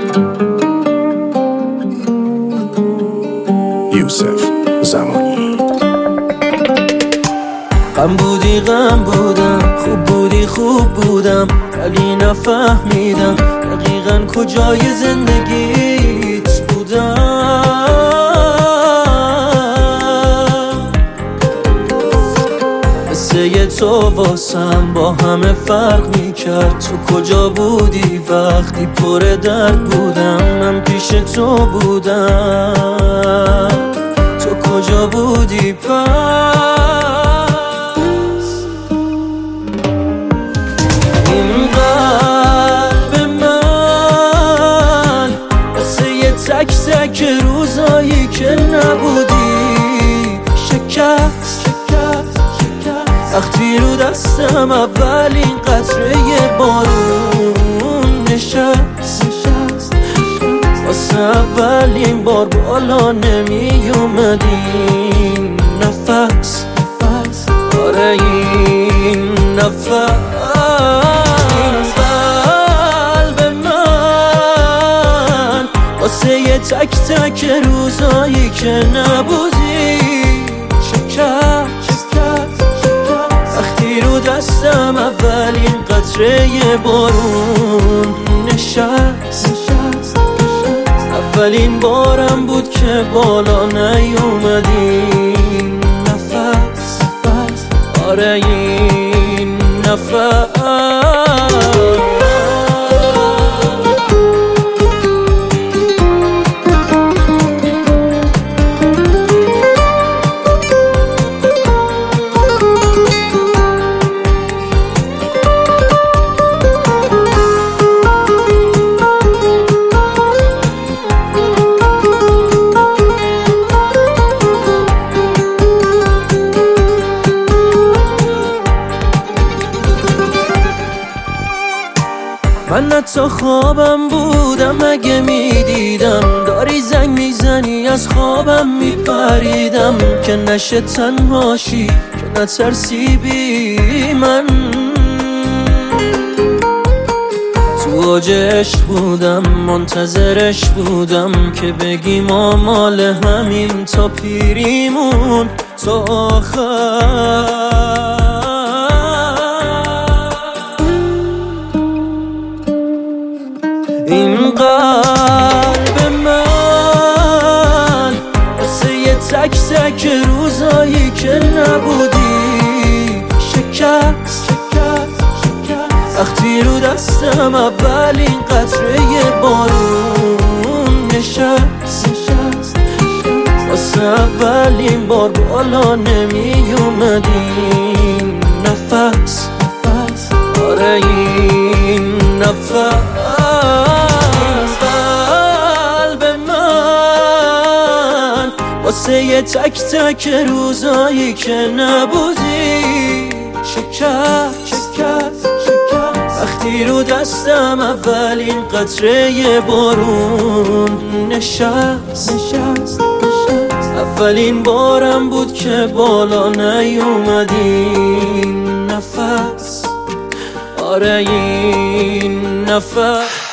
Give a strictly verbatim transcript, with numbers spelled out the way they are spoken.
یوسف زمانی. غم بودی غم بودم، خوب بودی خوب بودم، ولی نفهمیدم دقیقاً کجای زندگیت بودم. قصه تو واسم با همه فرق میکرد. تو کجا بودی وقتی پر درد بودم؟ من پیش تو بودم، تو کجا بودی پس؟ این قلب من واسه یه تک تک روزایی که نبودی شکست. وقتی رو دستم اولین قطره بارون نشست، واسه اولین بار بالا نمی اومدیم نفس. آره این نفس. این قلب من واسه یه تک تک روزایی که نبودی شکست. وقتی رو دستم اولین قطره بارون نشست، اولین بارم بود که بالا نیومدیم نفس. آره این نفس. من حتی خوابم بودم اگه میدیدم داری زنگ میزنی از خوابم میپریدم که نشه تنهاشی، که نترسی بی من. تو اوج عشق بودم منتظرش بودم که بگیم آمال همین تا پیریمون تا آخر. این قلب من واسه یه تک تک روزایی که نبودی شکست. وقتی رو دستم اولین قطره بارون نشست، واسه اولین بار بالا نمی اومدیم نفس. آره این نفس. واسه یه تک تک روزایی که نبودی شکست. وقتی رو دستم اولین قطره بارون نشست، اولین بارم بود که بالا نیومدیم نفس. آره این نفس.